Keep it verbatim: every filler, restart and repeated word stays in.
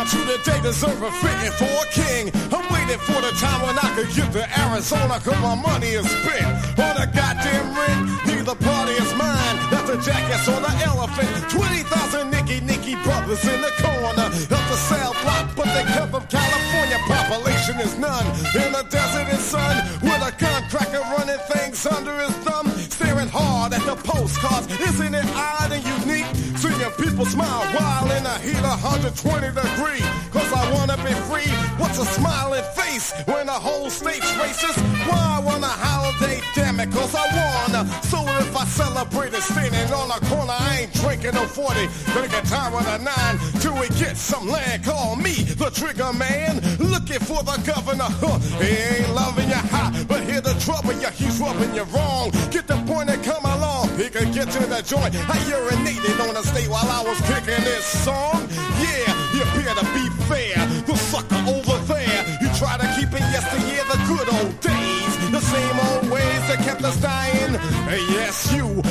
to the day deserving fitting for a king. I'm waiting for the time when I could get to Arizona, cause my money is spent on a goddamn rent. Neither party is mine. That's a jackass on the elephant. twenty thousand Nicky Nicky brothers in the corner of the cell block, but they come from California. Population is none. In the desert and sun, with a gun cracker running things under his thumb, staring hard at the postcards. Isn't it odd and unique? Seeing people smile while in the heat of one hundred twenty degrees. Cause I wanna be free. What's a smiling face when the whole state's racist? Why I want a holiday? Damn it, cause I wanna. So if I celebrate it standing on a corner, I ain't drinking no forty. Gonna get tired with a nine till we get some land. Call me the trigger man, looking for the governor. Huh. He ain't loving you hot, but hear the trouble, yeah, he's rubbing you wrong. Get the point and come along. He could get to the joint. I urinated on the state while I was kicking this song. Yeah, you appear to be fair. The sucker over there, you try to keep it yesteryear, the good old days. The same old ways that kept us dying. Yes, you